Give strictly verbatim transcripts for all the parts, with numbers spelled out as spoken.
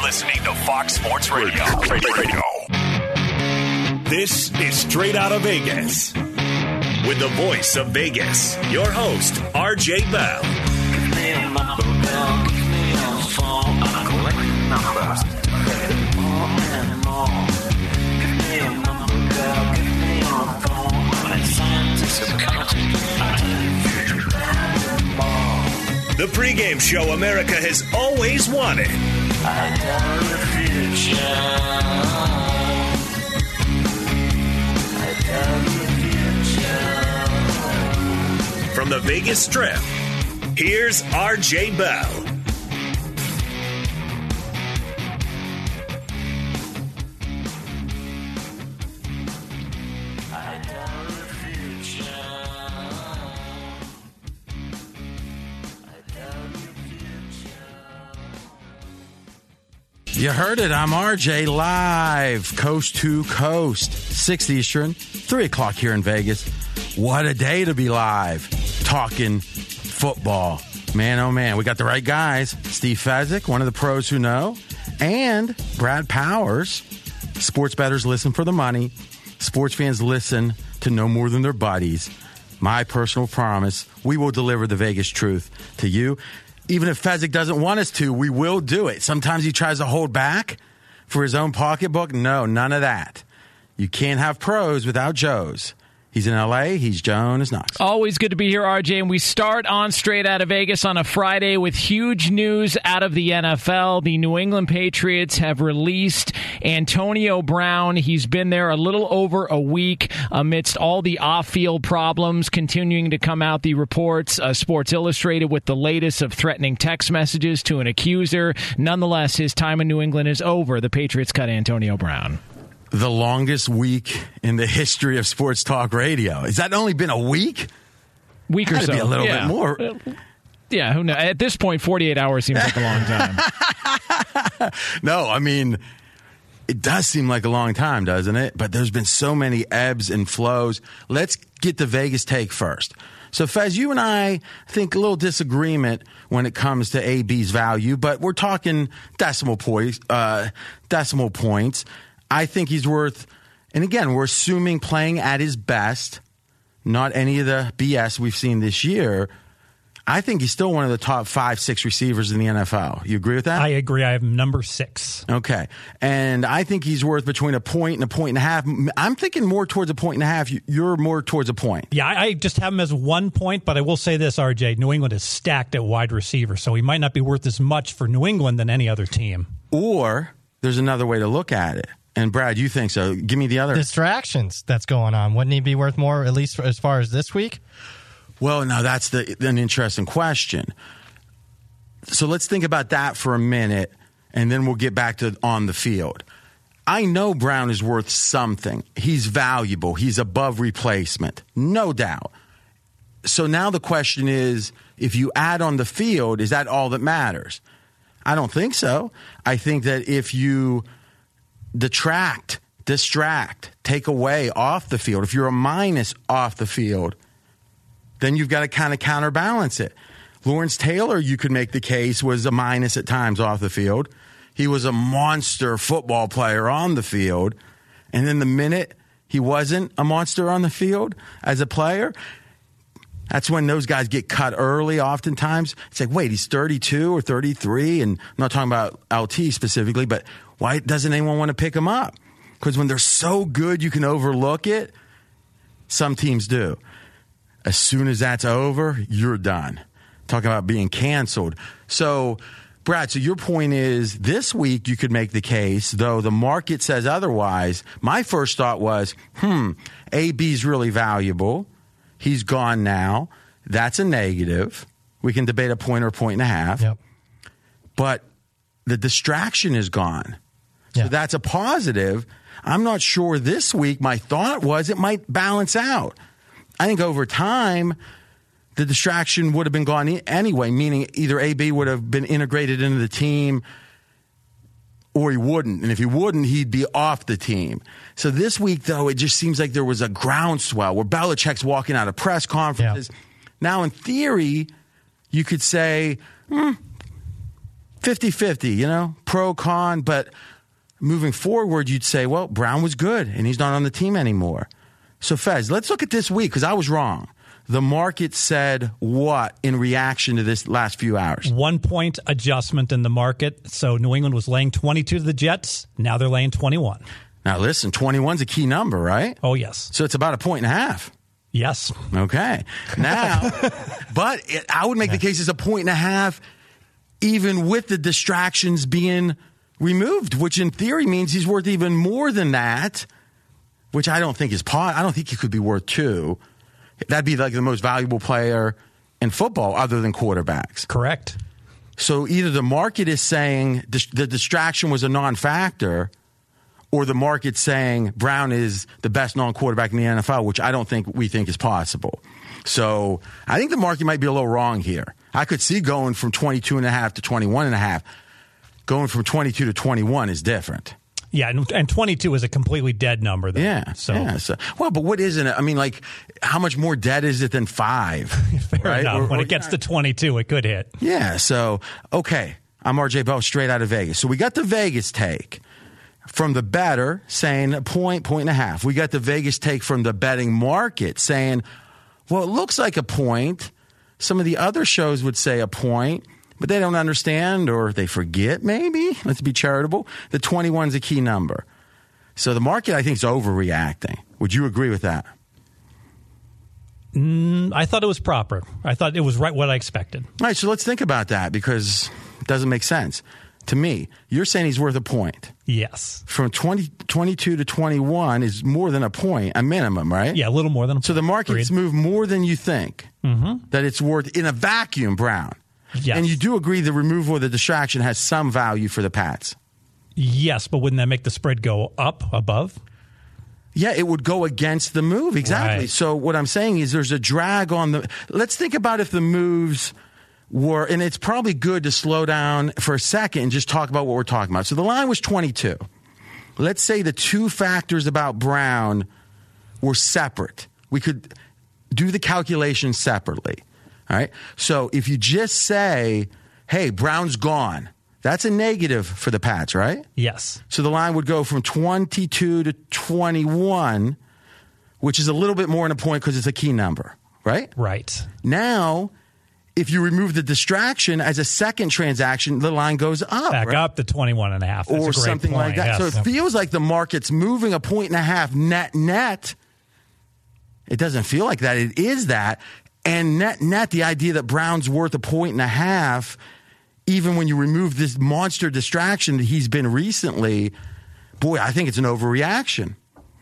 listening to Fox Sports Radio. Radio. This is Straight Out of Vegas. With the voice of Vegas, your host, R J Bell. Give me a number, Bell. Give me a phone. I'm collecting numbers. More and more. Give me a number, Bell. Give me a phone. I'm a scientist of counting. The pregame show America has always wanted. I tell the future. I tell the future. From the Vegas Strip, here's R J Bell. I tell the future. You heard it. I'm R J, live, coast to coast, six Eastern, three o'clock here in Vegas. What a day to be live, talking football. Man, oh man, we got the right guys. Steve Fezzik, one of the pros who know, and Brad Powers. Sports bettors listen for the money. Sports fans listen to no more than their buddies. My personal promise, we will deliver the Vegas truth to you. Even if Fezzik doesn't want us to, we will do it. Sometimes he tries to hold back for his own pocketbook. No, none of that. You can't have pros without Joes. He's in L A. He's Jonas Knox. Always good to be here, R J. And we start on Straight Out of Vegas on a Friday with huge news out of the N F L. The New England Patriots have released Antonio Brown. He's been there a little over a week amidst all the off-field problems continuing to come out. The reports, uh, Sports Illustrated with the latest of threatening text messages to an accuser. Nonetheless, his time in New England is over. The Patriots cut Antonio Brown. The longest week in the history of sports talk radio. Has that only been a week? Week or so. Be a little yeah. bit more. Yeah, who knows? At this point, forty-eight hours seems like a long time. No, I mean, it does seem like a long time, doesn't it? But there's been so many ebbs and flows. Let's get the Vegas take first. So, Fez, you and I think a little disagreement when it comes to A B's value, but we're talking decimal points. Uh, decimal points. I think he's worth, and again, we're assuming playing at his best, not any of the B S we've seen this year. I think he's still one of the top five, six receivers in the N F L. You agree with that? I agree. I have number six. Okay. And I think he's worth between a point and a point and a half. I'm thinking more towards a point and a half. You're more towards a point. Yeah, I just have him as one point, but I will say this, R J. New England is stacked at wide receiver, so he might not be worth as much for New England than any other team. Or there's another way to look at it. And, Brad, you think so. Give me the other. Distractions that's going on. Wouldn't he be worth more, at least as far as this week? Well, now that's the, an interesting question. So let's think about that for a minute, and then we'll get back to on the field. I know Brown is worth something. He's valuable. He's above replacement, no doubt. So now the question is, if you add on the field, is that all that matters? I don't think so. I think that if you detract, distract, take away off the field, if you're a minus off the field, then you've got to kind of counterbalance it. Lawrence Taylor, you could make the case, was a minus at times off the field. He was a monster football player on the field. And then the minute he wasn't a monster on the field as a player, that's when those guys get cut early oftentimes. It's like, wait, he's thirty-two or thirty-three, and I'm not talking about L T specifically, but why doesn't anyone want to pick him up? Because when they're so good you can overlook it, some teams do. As soon as that's over, you're done. Talking about being canceled. So, Brad, so your point is this week you could make the case, though the market says otherwise. My first thought was, hmm, A B's really valuable. He's gone now. That's a negative. We can debate a point or a point and a half. Yep. But the distraction is gone. So yeah. That's a positive. I'm not sure this week. My thought was it might balance out. I think over time, the distraction would have been gone anyway, meaning either A B would have been integrated into the team or he wouldn't. And if he wouldn't, he'd be off the team. So this week, though, it just seems like there was a groundswell where Belichick's walking out of press conferences. Yeah. Now, in theory, you could say, hmm, fifty-fifty, you know, pro, con, but moving forward, you'd say, well, Brown was good, and he's not on the team anymore. So, Fez, let's look at this week, because I was wrong. The market said what in reaction to this last few hours? One-point adjustment in the market. So New England was laying twenty-two to the Jets. Now they're laying twenty-one. Now, listen, twenty-one's a key number, right? Oh, yes. So it's about a point and a half. Yes. Okay. Now, but it, I would make the case it's a point and a half even with the distractions being removed, which in theory means he's worth even more than that, which I don't think is pot. I don't think he could be worth two. That'd be like the most valuable player in football other than quarterbacks. Correct. So either the market is saying dis- the distraction was a non-factor, or the market's saying Brown is the best non-quarterback in the N F L, which I don't think we think is possible. So I think the market might be a little wrong here. I could see going from twenty-two and a half to twenty-one and a half. Going from twenty-two to twenty-one is different. Yeah, and, and twenty-two is a completely dead number, though. Yeah. So, yeah, so well, but what isn't it? I mean, like, how much more dead is it than five? Fair right? enough. Or, when or, it gets yeah. to twenty-two, it could hit. Yeah. So, okay. I'm R J Bell, straight out of Vegas. So we got the Vegas take from the bettor saying a point, point and a half. We got the Vegas take from the betting market saying, well, it looks like a point. Some of the other shows would say a point, but they don't understand or they forget, maybe. Let's be charitable. The twenty-one is a key number. So the market, I think, is overreacting. Would you agree with that? Mm, I thought it was proper. I thought it was right what I expected. All right, so let's think about that because it doesn't make sense. To me, you're saying he's worth a point. Yes. From twenty, twenty-two to twenty-one is more than a point, a minimum, right? Yeah, a little more than a point. So the market's Agreed. moved more than you think Mm-hmm. that it's worth in a vacuum, Brown. Yes. And you do agree the removal of the distraction has some value for the Pats. Yes, but wouldn't that make the spread go up above? Yeah, it would go against the move. Exactly. Right. So what I'm saying is there's a drag on the. Let's think about if the moves were, and it's probably good to slow down for a second and just talk about what we're talking about. So the line was twenty-two. Let's say the two factors about Brown were separate. We could do the calculation separately. All right. So if you just say, hey, Brown's gone, that's a negative for the Pats, right? Yes. So the line would go from twenty-two to twenty-one, which is a little bit more in a point because it's a key number, right? Right. Now, if you remove the distraction as a second transaction, the line goes up. Back right? up to twenty-one and a half. That's Or a great something point. like that. Yes. So it feels like the market's moving a point and a half net net. It doesn't feel like that. It is that. And net net, the idea that Brown's worth a point and a half, even when you remove this monster distraction that he's been recently, boy, I think it's an overreaction.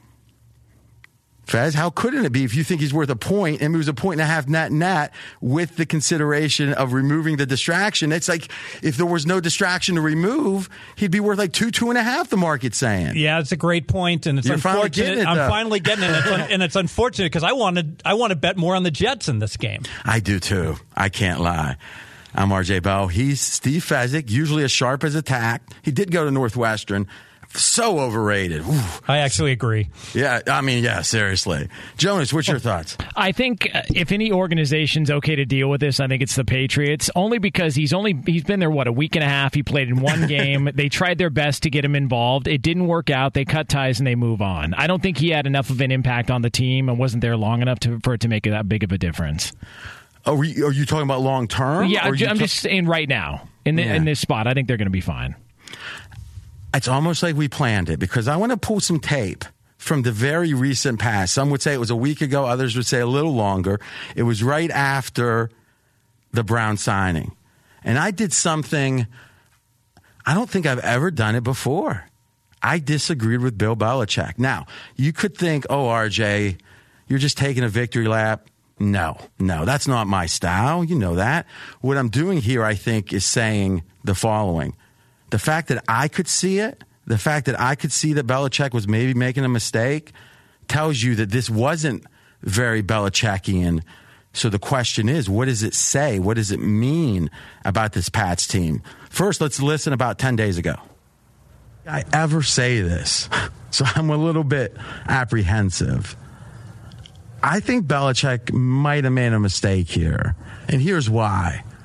Fez, how couldn't it be if you think he's worth a point and moves a point and a half net net with the consideration of removing the distraction? It's like if there was no distraction to remove, he'd be worth like two, two and a half, the market's saying. Yeah, it's a great point, and it's You're finally unfortunate. getting it, I'm though. finally getting it, and it's, un- and it's unfortunate because I wanted I want to bet more on the Jets in this game. I do too. I can't lie. I'm R J Bell. He's Steve Fezzik, usually as sharp as a tack. He did go to Northwestern. So overrated. Ooh. I actually agree. Yeah, I mean, yeah, seriously. Jonas, what's your thoughts? I think uh, if any organization's okay to deal with this, I think it's the Patriots. Only because he's only he's been there what a week and a half. He played in one game. They tried their best to get him involved. It didn't work out. They cut ties and they move on. I don't think he had enough of an impact on the team and wasn't there long enough to, for it to make that big of a difference. Are, we, are you talking about long term? Yeah, or I'm you ta- just saying right now in the, Yeah. in this spot. I think they're going to be fine. It's almost like we planned it because I want to pull some tape from the very recent past. Some would say it was a week ago. Others would say a little longer. It was right after the Brown signing. And I did something, I don't think I've ever done it before. I disagreed with Bill Belichick. Now, you could think, oh, R J, you're just taking a victory lap. No, no, that's not my style. You know that. What I'm doing here, I think, is saying the following. The fact that I could see it, the fact that I could see that Belichick was maybe making a mistake, tells you that this wasn't very Belichickian. So the question is, what does it say? What does it mean about this Pats team? First, let's listen about ten days ago. I ever say this, so I'm a little bit apprehensive. I think Belichick might have made a mistake here, and here's why.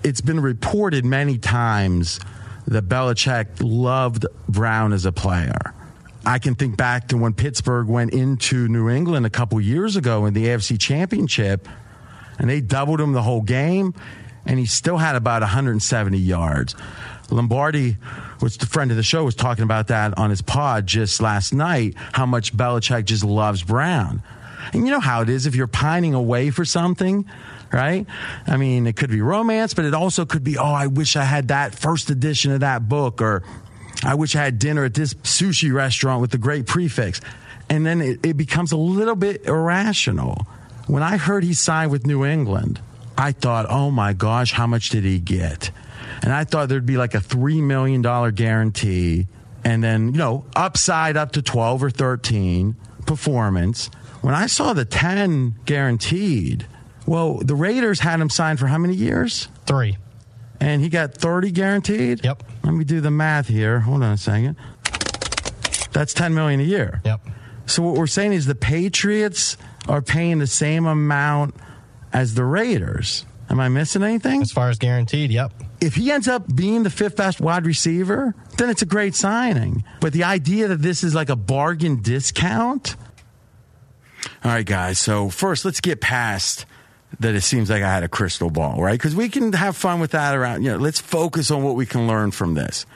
it's been reported many times that Belichick loved Brown as a player. I can think back to when Pittsburgh went into New England a couple years ago in the A F C Championship, and they doubled him the whole game, and he still had about one hundred seventy yards. Lombardi, which the friend of the show, was talking about that on his pod just last night, how much Belichick just loves Brown. And you know how it is if you're pining away for something, right? I mean, it could be romance, but it also could be, oh, I wish I had that first edition of that book, or I wish I had dinner at this sushi restaurant with the great prefix. And then it, it becomes a little bit irrational. When I heard he signed with New England, I thought, oh my gosh, how much did he get? And I thought there'd be like a three million dollars guarantee, and then, you know, upside up to twelve or thirteen performance. When I saw the ten guaranteed, well, the Raiders had him signed for how many years? Three. And he got thirty guaranteed? Yep. Let me do the math here. Hold on a second. That's ten million dollars a year. Yep. So what we're saying is the Patriots are paying the same amount as the Raiders. Am I missing anything? As far as guaranteed, yep. If he ends up being the fifth best wide receiver, then it's a great signing. But the idea that this is like a bargain discount. All right, guys. So first, let's get past that it seems like I had a crystal ball, right? Because we can have fun with that around. You know, let's focus on what we can learn from this.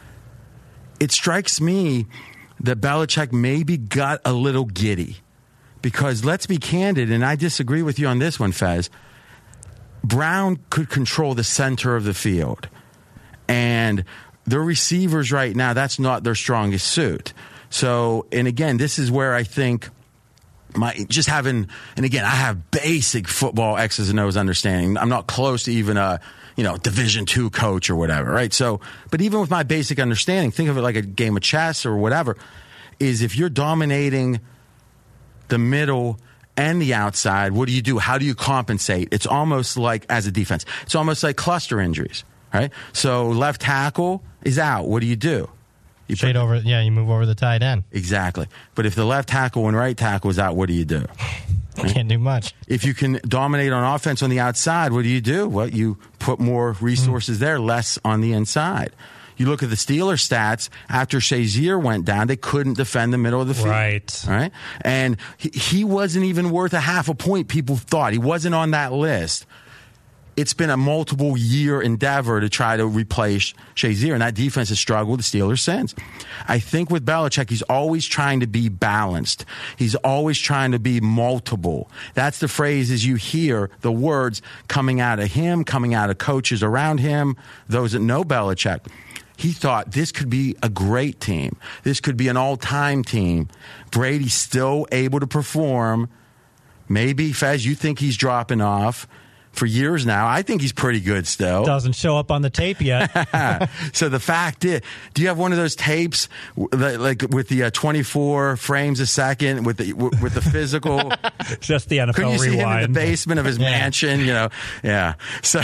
It strikes me that Belichick maybe got a little giddy. Because let's be candid, and I disagree with you on this one, Fez. Brown could control the center of the field. And the receivers right now, that's not their strongest suit. So, and again, this is where I think my just having, and again, I have basic football X's and O's understanding. I'm not close to even a, you know, Division two coach or whatever, right? So, but even with my basic understanding, think of it like a game of chess or whatever, is if you're dominating the middle and the outside, what do you do? How do you compensate? It's almost like, as a defense, it's almost like cluster injuries, right? So left tackle is out. What do you do? You Shade over, yeah, you move over the tight end. Exactly. But if the left tackle and right tackle is out, what do you do? Right? Can't do much. If you can dominate on offense on the outside, what do you do? Well, you put more resources mm. there, less on the inside. You look at the Steelers stats, after Shazier went down, they couldn't defend the middle of the field. Right. Right? And he, he wasn't even worth a half a point, people thought. He wasn't on that list. It's been a multiple year endeavor to try to replace Shazier, and that defense has struggled the Steelers since. I think with Belichick, he's always trying to be balanced. He's always trying to be multiple. That's the phrases you hear, the words coming out of him, coming out of coaches around him, those that know Belichick. He thought this could be a great team. This could be an all-time team. Brady's still able to perform. Maybe, Fez, you think he's dropping off for years now. I think he's pretty good still. Doesn't show up on the tape yet. So the fact is, do you have one of those tapes like with the uh, twenty-four frames a second with the with the physical? Just the N F L Couldn't you rewind. see him in the basement of his Yeah. mansion? You know, yeah. So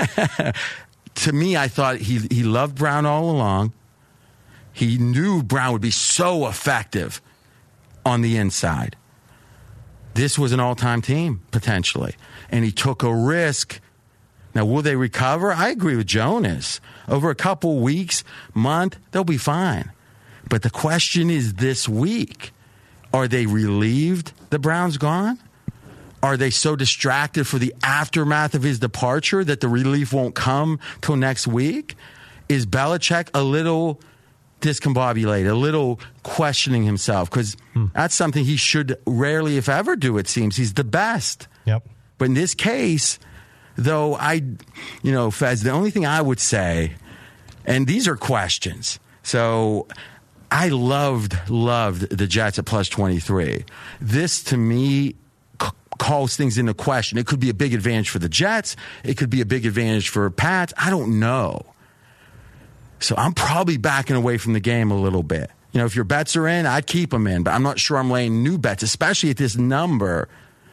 to me, I thought he he loved Brown all along. He knew Brown would be so effective on the inside. This was an all-time team, potentially. And he took a risk. Now, will they recover? I agree with Jonas. Over a couple weeks, month, they'll be fine. But the question is this week, are they relieved the Brown's gone? Are they so distracted for the aftermath of his departure that the relief won't come till next week? Is Belichick a little discombobulated, a little questioning himself? Because hmm. that's something he should rarely, if ever, do, it seems. He's the best. Yep. But in this case, though, I, you know, Fez, the only thing I would say, and these are questions. So I loved, loved the Jets at plus twenty-three. This, to me, c- calls things into question. It could be a big advantage for the Jets. It could be a big advantage for Pats. I don't know. So I'm probably backing away from the game a little bit. You know, if your bets are in, I'd keep them in. But I'm not sure I'm laying new bets, especially at this number,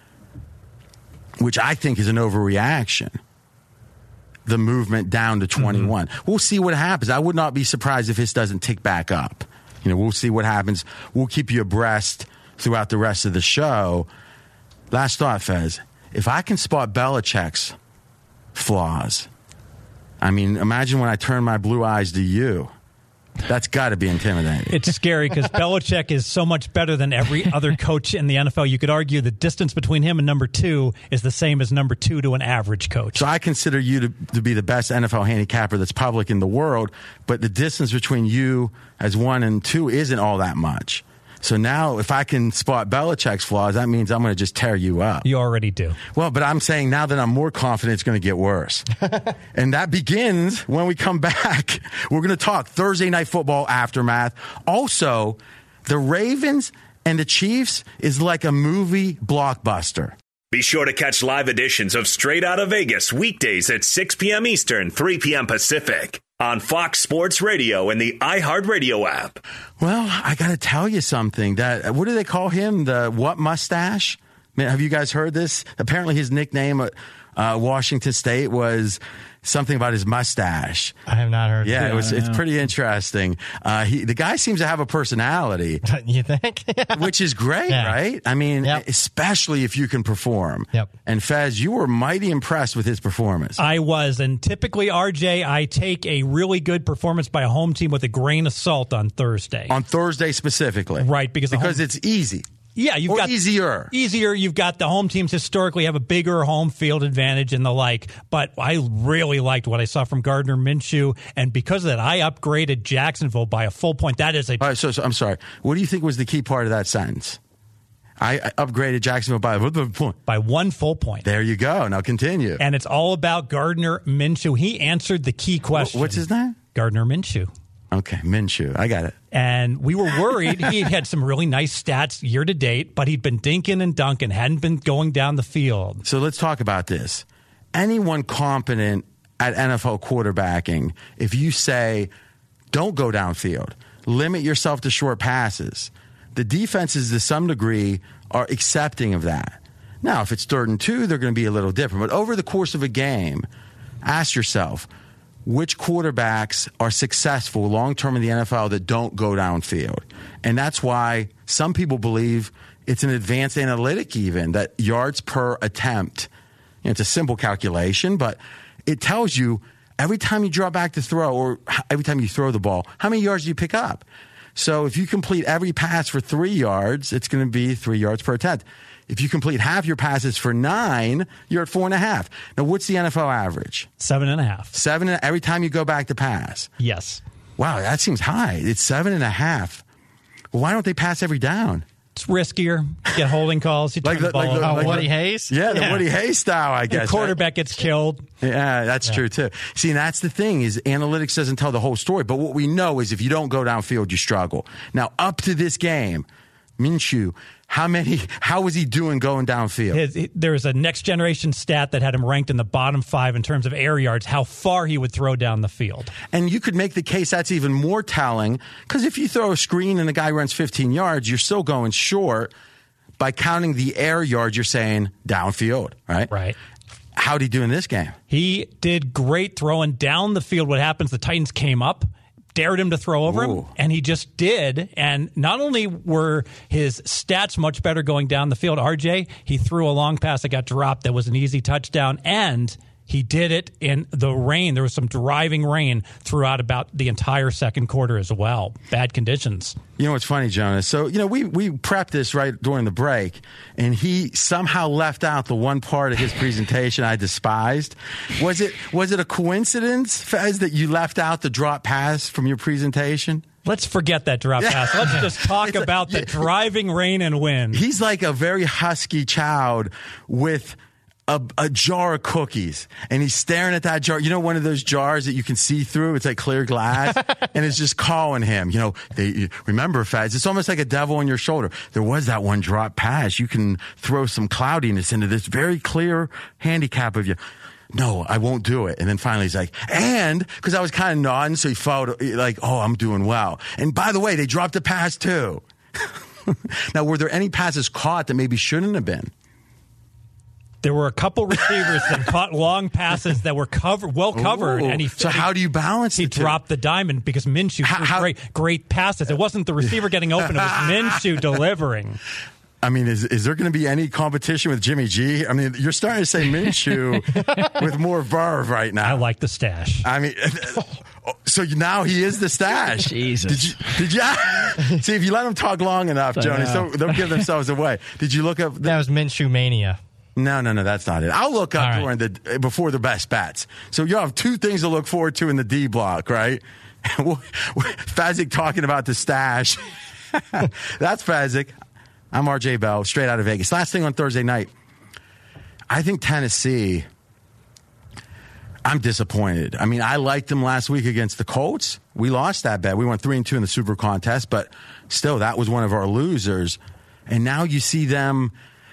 which I think is an overreaction. The movement down to twenty-one. Mm-hmm. We'll see what happens. I would not be surprised if this doesn't tick back up. You know, we'll see what happens. We'll keep you abreast throughout the rest of the show. Last thought, Fez. If I can spot Belichick's flaws, I mean, imagine when I turn my blue eyes to you. That's got to be intimidating. It's scary because Belichick is so much better than every other coach in the N F L. You could argue the distance between him and number two is the same as number two to an average coach. So I consider you to, to be the best N F L handicapper that's public in the world, but the distance between you as one and two isn't all that much. So now if I can spot Belichick's flaws, that means I'm going to just tear you up. You already do. Well, but I'm saying now that I'm more confident, it's going to get worse. And that begins when we come back. We're going to talk Thursday Night Football aftermath. Also, the Ravens and the Chiefs is like a movie blockbuster. Be sure to catch live editions of Straight Outta Vegas weekdays at six p.m. Eastern, three p.m. Pacific on Fox Sports Radio and the iHeartRadio app. Well, I got to tell you something. That what do they call him? The what mustache? Man, have you guys heard this? Apparently his nickname at uh, Washington State was something about his mustache. I have not heard. Yeah, of it was. It's pretty interesting. Uh, he, the guy seems to have a personality. You think? Which is great, Yeah. right? I mean, Yep. especially if you can perform. Yep. And Fez, you were mighty impressed with his performance. I was, and typically, R J, I take a really good performance by a home team with a grain of salt on Thursday. On Thursday specifically. Right, because the because home- it's easy. Yeah, you've or got easier. Easier. You've got the home teams historically have a bigger home field advantage and the like. But I really liked what I saw from Gardner Minshew, and because of that, I upgraded Jacksonville by a full point. That is a All right, so, so I'm sorry. What do you think was the key part of that sentence? I, I upgraded Jacksonville by what the point? by one full point. There you go. Now continue. And it's all about Gardner Minshew. He answered the key question. What's his name? Gardner Minshew. Okay, Minshew. I got it. And we were worried. He had had some really nice stats year to date, but he'd been dinking and dunking, hadn't been going down the field. So let's talk about this. Anyone competent at N F L quarterbacking, if you say, don't go downfield, limit yourself to short passes, the defenses to some degree are accepting of that. Now, if it's third and two, they're going to be a little different. But over the course of a game, ask yourself, which quarterbacks are successful long-term in the N F L that don't go downfield? And that's why some people believe it's an advanced analytic even, that yards per attempt. You know, it's a simple calculation, but it tells you every time you draw back to throw or every time you throw the ball, how many yards do you pick up? So if you complete every pass for three yards, it's going to be three yards per attempt. If you complete half your passes for nine, you're at four and a half. Now, what's the N F L average? Seven and a half. Seven every time you go back to pass. Yes. Wow, that seems high. It's seven and a half. Well, why don't they pass every down? It's riskier. Get holding calls. You turn Like the, the- ball like the- over. Oh, like Woody the- Hayes? Yeah, the Yeah. Woody Hayes style, I guess. the quarterback gets killed. Right? Yeah, that's true too. See, and that's the thing is analytics doesn't tell the whole story. But what we know is if you don't go downfield, you struggle. Now, up to this game, Minshew, how many? How was he doing going downfield? His, he- there was a next generation stat that had him ranked in the bottom five in terms of air yards, how far he would throw down the field. And you could make the case that's even more telling because if you throw a screen and the guy runs fifteen yards, you're still going short. By counting the air yards, you're saying downfield, right? Right. How'd he do in this game? He did great throwing down the field. What happens, the Titans came up, dared him to throw over him, Ooh. and he just did. And not only were his stats much better going down the field, R J, he threw a long pass that got dropped that was an easy touchdown, and he did it in the rain. There was some driving rain throughout about the entire second quarter as well. Bad conditions. You know what's funny, Jonas? So, you know, we, we prepped this right during the break, and he somehow left out the one part of his presentation I despised. Was it was it a coincidence, Fez, that you left out the drop pass from your presentation? Let's forget that drop pass. Let's just talk It's a- about the yeah. driving rain and wind. He's like a very husky child with a, a jar of cookies, and he's staring at that jar. You know, one of those jars that you can see through. It's like clear glass, and it's just calling him. You know, they remember, Faz. It's almost like a devil on your shoulder. There was that one drop pass. You can throw some cloudiness into this very clear handicap of you. No, I won't do it. And then finally he's like, and because I was kind of nodding, so he followed, like, oh, I'm doing well. And by the way, they dropped a pass too. Now, were there any passes caught that maybe shouldn't have been? There were a couple receivers that caught long passes that were covered, well covered, Ooh. and he So how do you balance he the two? dropped the diamond because Minshew How- threw how- great great passes. It wasn't the receiver getting open; it was Minshew delivering. I mean, is is there going to be any competition with Jimmy G? I mean, you're starting to say Minshew with more verve right now. I like the stash. I mean, so now he is the stash. Jesus. Did you, did you see, if you let them talk long enough, Jonas, they'll, they'll give themselves away. Did you look up? The, That was Minshew Mania. no, no, no, that's not it. I'll look up All right. during the before the best bets. So you have two things to look forward to in the D block, right? Fezzik talking about the stash. That's Fezzik. I'm R J Bell, straight out of Vegas. Last thing on Thursday night. I think Tennessee, I'm disappointed. I mean, I liked them last week against the Colts. We lost that bet. We went three and two in the Super Contest, but still, that was one of our losers. And now you see them.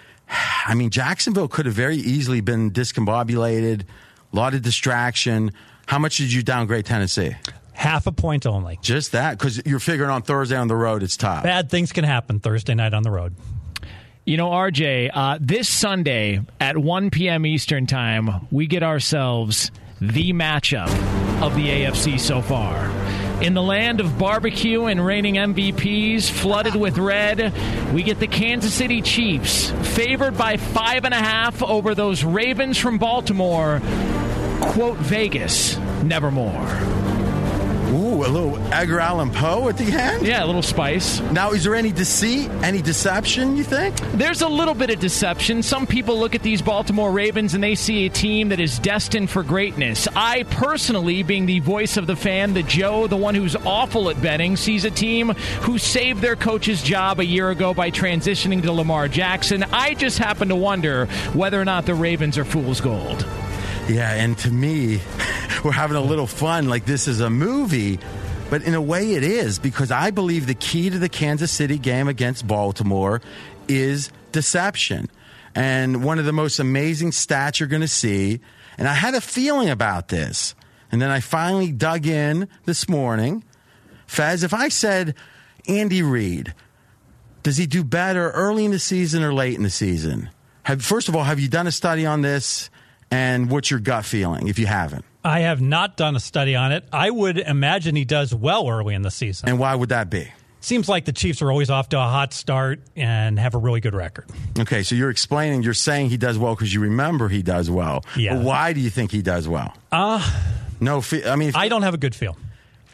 I mean, Jacksonville could have very easily been discombobulated, a lot of distraction. How much did you downgrade Tennessee? Half a point only. Just that? Because you're figuring on Thursday on the road, it's tough. Bad things can happen Thursday night on the road. You know, R J, uh, this Sunday at one p.m. Eastern Time, we get ourselves the matchup of the A F C so far. In the land of barbecue and reigning M V Ps, flooded with red, we get the Kansas City Chiefs, favored by five and a half over those Ravens from Baltimore. Quote, Vegas, nevermore. Ooh, a little Edgar Allan Poe at the end? Yeah, a little spice. Now, is there any deceit, any deception, you think? There's a little bit of deception. Some people look at these Baltimore Ravens and they see a team that is destined for greatness. I personally, being the voice of the fan, the Joe, the one who's awful at betting, sees a team who saved their coach's job a year ago by transitioning to Lamar Jackson. I just happen to wonder whether or not the Ravens are fool's gold. Yeah, and to me, we're having a little fun like this is a movie, but in a way it is, because I believe the key to the Kansas City game against Baltimore is deception. And one of the most amazing stats you're going to see, and I had a feeling about this, and then I finally dug in this morning. Fez, if I said Andy Reid, does he do better early in the season or late in the season? Have, first of all, have you done a study on this? And what's your gut feeling if you haven't? I have not done a study on it. I would imagine he does well early in the season. And why would that be? Seems like the Chiefs are always off to a hot start and have a really good record. Okay, so you're explaining, you're saying he does well because you remember he does well. Yeah. But why do you think he does well? Uh, No, fe- I mean, if- I don't have a good feel.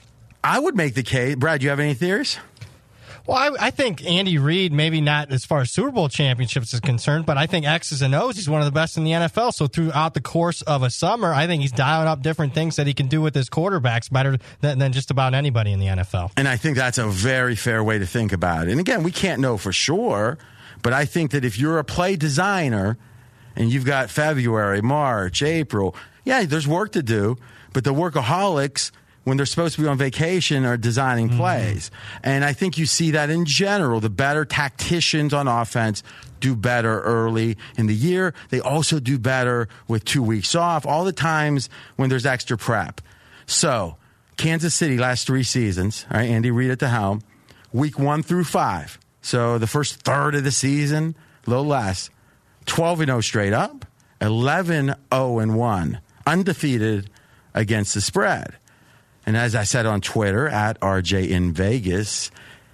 I would make the case. Brad, you have any theories? Well, I, I think Andy Reid, maybe not as far as Super Bowl championships is concerned, but I think X's and O's, he's one of the best in the N F L. So throughout the course of a summer, I think he's dialing up different things that he can do with his quarterbacks better than, than just about anybody in the N F L. And I think that's a very fair way to think about it. And again, we can't know for sure, but I think that if you're a play designer and you've got February, March, April, yeah, there's work to do, but the workaholics, when they're supposed to be on vacation, are designing plays. Mm-hmm. And I think you see that in general. The better tacticians on offense do better early in the year. They also do better with two weeks off, all the times when there's extra prep. So, Kansas City, last three seasons, all right, Andy Reid at the helm, week one through five. So, the first third of the season, a little less, twelve and oh straight up, eleven oh and one, undefeated against the spread. And as I said on Twitter, at R J in Vegas,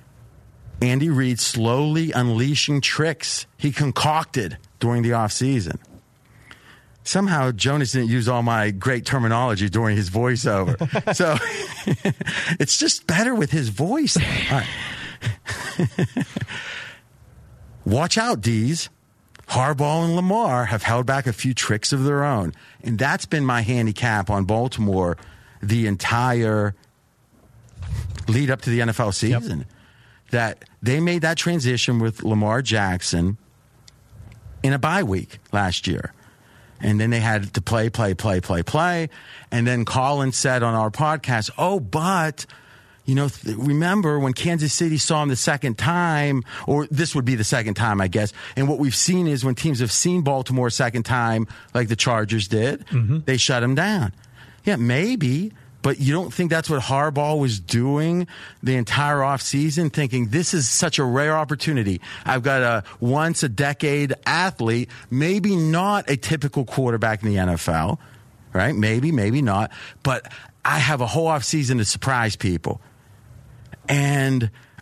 Andy Reid slowly unleashing tricks he concocted during the offseason. Somehow, Jonas didn't use all my great terminology during his voiceover. So, it's just better with his voice. All right. Watch out, D's. Harbaugh and Lamar have held back a few tricks of their own. And that's been my handicap on Baltimore the entire lead up to the N F L season. Yep. That they made that transition with Lamar Jackson in a bye week last year. And then they had to play, play, play, play, play. And then Colin said on our podcast, oh, but, you know, th- remember when Kansas City saw him the second time, or this would be the second time, I guess. And what we've seen is when teams have seen Baltimore a second time, like the Chargers did, mm-hmm. they shut him down. Yeah, maybe, but you don't think that's what Harbaugh was doing the entire offseason, thinking this is such a rare opportunity. I've got a once-a-decade athlete, maybe not a typical quarterback in the N F L, right? Maybe, maybe not. But I have a whole offseason to surprise people. And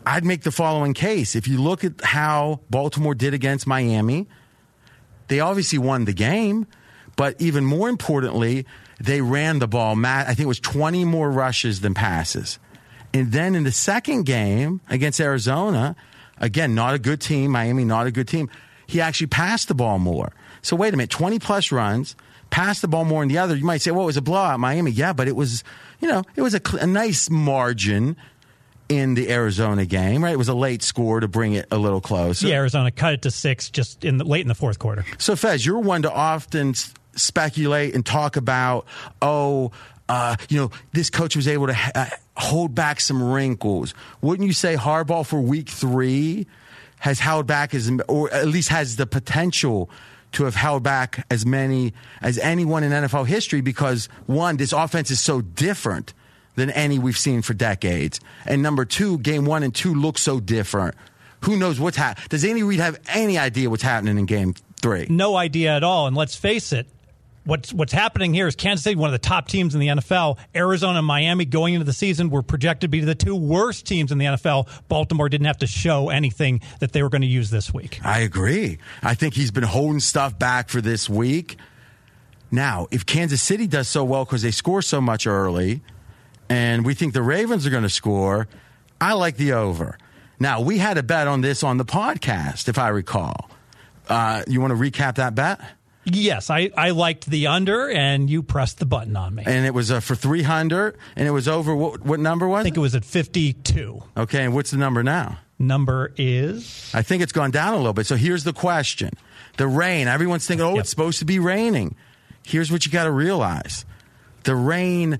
I'd make the following case. If you look at how Baltimore did against Miami, they obviously won the game, but even more importantly, they ran the ball. Matt, I think it was twenty more rushes than passes. And then in the second game against Arizona, again, not a good team, Miami, not a good team, he actually passed the ball more. So wait a minute, twenty-plus runs, passed the ball more than the other. You might say, well, it was a blowout, Miami. Yeah, but it was, you know, it was a, a nice margin in the Arizona game, right? It was a late score to bring it a little closer. Yeah, Arizona cut it to six just in the, late in the fourth quarter. So, Fez, you're one to often s- speculate and talk about, oh, uh, you know, this coach was able to ha- uh, hold back some wrinkles. Wouldn't you say Harbaugh for week three has held back, as, or at least has the potential to have held back as many as anyone in N F L history? Because, one, this offense is so different than any we've seen for decades. And number two, game one and two look so different. Who knows what's happening? Does Andy Reid have any idea what's happening in game three? No idea at all. And let's face it, what's what's happening here is Kansas City, one of the top teams in the N F L. Arizona and Miami going into the season were projected to be the two worst teams in the N F L. Baltimore didn't have to show anything that they were going to use this week. I agree. I think he's been holding stuff back for this week. Now, if Kansas City does so well because they score so much early, and we think the Ravens are going to score, I like the over. Now, we had a bet on this on the podcast, if I recall. Uh, you want to recap that bet? Yes, I, I liked the under, and you pressed the button on me. And it was uh, for three hundred, and it was over, what, what number was it? I think it was at fifty-two. Okay, and what's the number now? Number is? I think it's gone down a little bit. So here's the question. The rain, everyone's thinking, oh, Yep. it's supposed to be raining. Here's what you got to realize. The rain,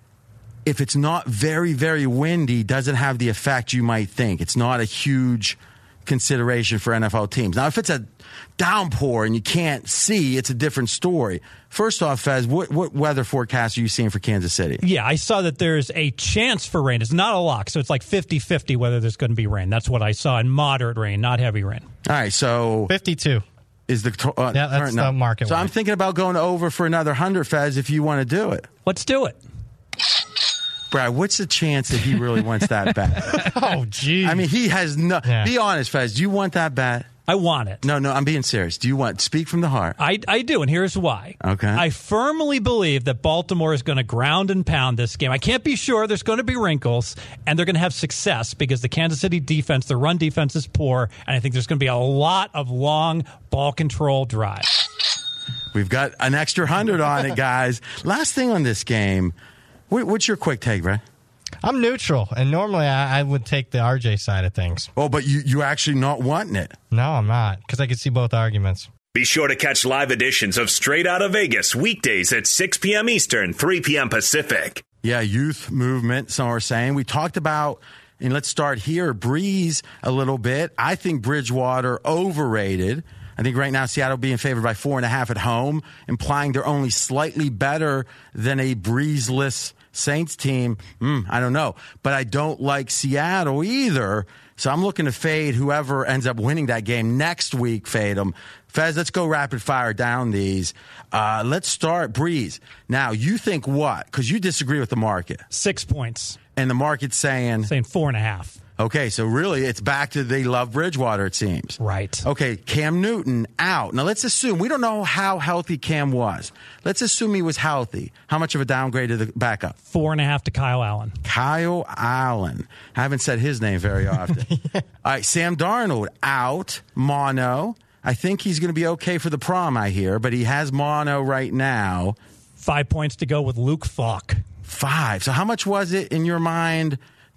if it's not very, very windy, doesn't have the effect you might think. It's not a huge consideration for N F L teams. Now, if it's a downpour and you can't see, it's a different story. First off, Fez, what, what weather forecast are you seeing for Kansas City? Yeah, I saw that there's a chance for rain. It's not a lock, so it's like fifty-fifty whether there's going to be rain. That's what I saw in moderate rain, not heavy rain. All right, so fifty-two. is the uh, Yeah, that's current the number. market So one. I'm thinking about going over for another one hundred, Fez, if you want to do it. Let's do it. Brad, what's the chance that he really wants that bet? Oh, geez. I mean, he has no. Yeah. Be honest, Fez. Do you want that bet? I want it. No, no, I'm being serious. Do you want? Speak from the heart. I, I do, and here's why. Okay. I firmly believe that Baltimore is going to ground and pound this game. I can't be sure. There's going to be wrinkles, and they're going to have success because the Kansas City defense, the run defense is poor, and I think there's going to be a lot of long ball control drives. We've got an extra hundred on it, guys. Last thing on this game. What, what's your quick take, Brad? I'm neutral, and normally I, I would take the R J side of things. Oh, but you you actually not wanting it. No, I'm not, because I can see both arguments. Be sure to catch live editions of Straight Outta Vegas weekdays at six p.m. Eastern, three p.m. Pacific. Yeah, youth movement, some are saying. We talked about, and let's start here, Breeze a little bit. I think Bridgewater overrated. I think right now Seattle being favored by four and a half at home, implying they're only slightly better than a breezeless Saints team. Mm, I don't know. But I don't like Seattle either. So I'm looking to fade whoever ends up winning that game next week, fade them. Fez, let's go rapid fire down these. Uh, let's start Breeze. Now, you think what? Because you disagree with the market. Six points, And the market's saying, saying four and a half. okay, so really it's back to they love Bridgewater, it seems. Right. Okay, Cam Newton out. Now let's assume, we don't know how healthy Cam was. Let's assume he was healthy. How much of a downgrade to the backup? Four and a half to Kyle Allen. Kyle Allen. I haven't said his name very often. All right, Sam Darnold out, mono. I think he's going to be okay for the prom, I hear, but he has mono right now. Five points to go with Luke Falk. Five. So how much was it in your mind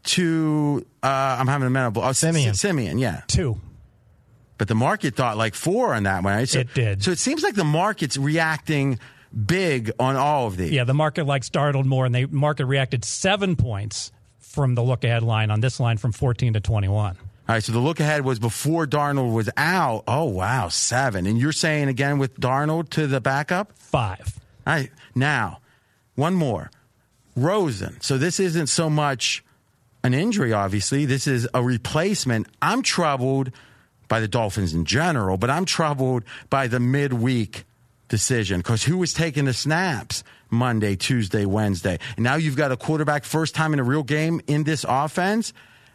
to, uh, I'm having a mental, oh, Simeon. Simeon, yeah. Two. But the market thought like four on that one. Right? So, It did. So it seems like the market's reacting big on all of these. Yeah, the market likes Darnold more, and the market reacted seven points from the look-ahead line on this line from fourteen to twenty-one. All right, so the look ahead was before Darnold was out. Oh, wow, seven. And you're saying again with Darnold to the backup? Five. All right, now, one more. Rosen. So this isn't so much an injury, obviously. This is a replacement. I'm troubled by the Dolphins in general, but I'm troubled by the midweek decision because who was taking the snaps Monday, Tuesday, Wednesday? And now you've got a quarterback first time in a real game in this offense.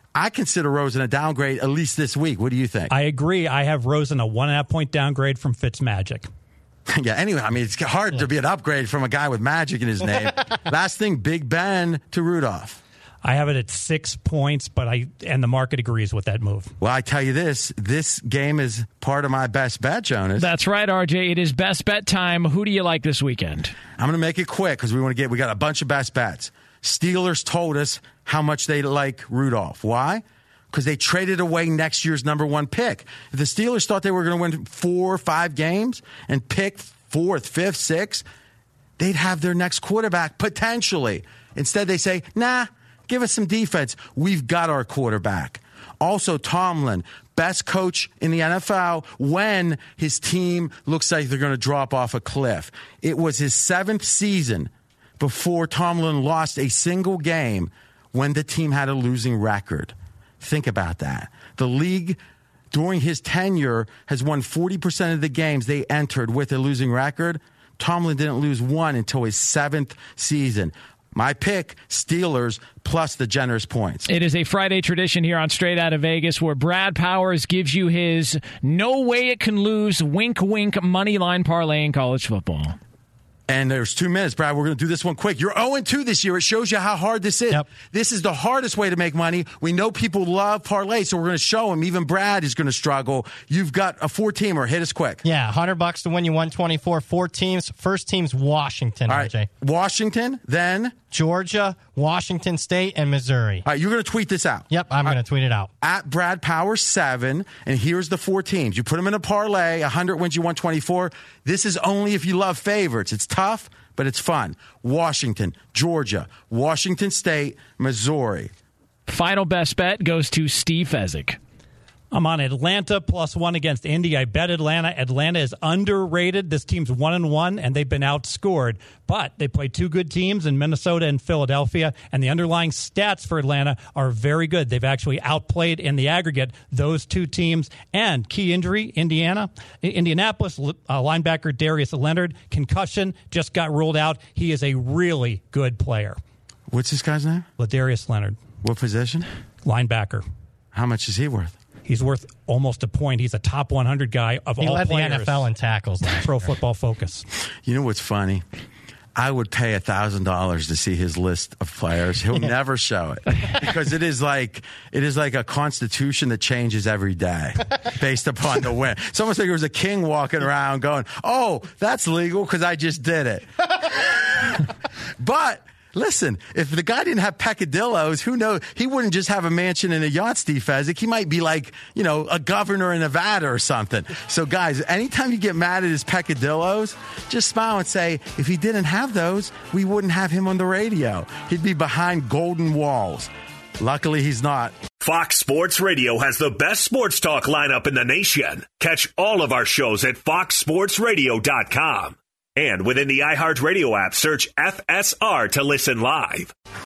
I consider Rosen a downgrade at least this week. What do you think? I agree. I have Rosen a one and a half point downgrade from Fitzmagic. Yeah, anyway, I mean, it's hard yeah. to be an upgrade from a guy with magic in his name. Last thing, Big Ben to Rudolph. I have it at six points, but I and the market agrees with that move. Well, I tell you this, this game is part of my best bet, Jonas. That's right, R J. It is best bet time. Who do you like this weekend? I'm going to make it quick because we want to get, we got a bunch of best bets. Steelers told us how much they like Rudolph. Why? Because they traded away next year's number one pick. If the Steelers thought they were going to win four or five games and pick fourth, fifth, sixth, they'd have their next quarterback potentially. Instead, they say, nah, give us some defense. We've got our quarterback. Also, Tomlin, best coach in the N F L when his team looks like they're going to drop off a cliff. It was his seventh season before Tomlin lost a single game when the team had a losing record. Think about that. The league, during his tenure, has won forty percent of the games they entered with a losing record. Tomlin didn't lose one until his seventh season. My pick, Steelers plus the generous points. It is a Friday tradition here on Straight Outta Vegas where Brad Powers gives you his no way it can lose wink wink money line parlay in college football. And there's two minutes, Brad. We're going to do this one quick. You're oh and two this year. It shows you how hard this is. Yep. This is the hardest way to make money. We know people love parlays, so we're going to show them. Even Brad is going to struggle. You've got a four-teamer. Hit us quick. Yeah, one hundred bucks to win you one twenty-four. Four teams. First team's Washington, All right. R J. Washington, then Georgia, Washington State, and Missouri. All right, you're going to tweet this out. Yep, I'm going to tweet it out. At Brad Power seven, and here's the four teams. You put them in a parlay, one hundred wins you one twenty-four. This is only if you love favorites. It's tough, but it's fun. Washington, Georgia, Washington State, Missouri. Final best bet goes to Steve Fezzik. I'm on Atlanta plus one against Indy. I bet Atlanta. Atlanta is underrated. This team's one and one, and they've been outscored. But they play two good teams in Minnesota and Philadelphia, and the underlying stats for Atlanta are very good. They've actually outplayed in the aggregate those two teams. And key injury, Indiana, Indianapolis uh, linebacker Darius Leonard, concussion, just got ruled out. He is a really good player. What's this guy's name? Ladarius Leonard. What position? Linebacker. How much is he worth? He's worth almost a point. He's a top one hundred guy of he all led players. the N F L in tackles. Pro Football Focus. You know what's funny? I would pay one thousand dollars to see his list of players. He'll never show it because it is like it is like a constitution that changes every day based upon the win. It's almost like there was a king walking around going, oh, that's legal because I just did it. But listen, if the guy didn't have peccadillos, who knows? He wouldn't just have a mansion and a yacht, Steve Fezzik. He might be like, you know, a governor in Nevada or something. So, guys, anytime you get mad at his peccadillos, just smile and say, if he didn't have those, we wouldn't have him on the radio. He'd be behind golden walls. Luckily, he's not. Fox Sports Radio has the best sports talk lineup in the nation. Catch all of our shows at fox sports radio dot com. And within the iHeartRadio app, search F S R to listen live.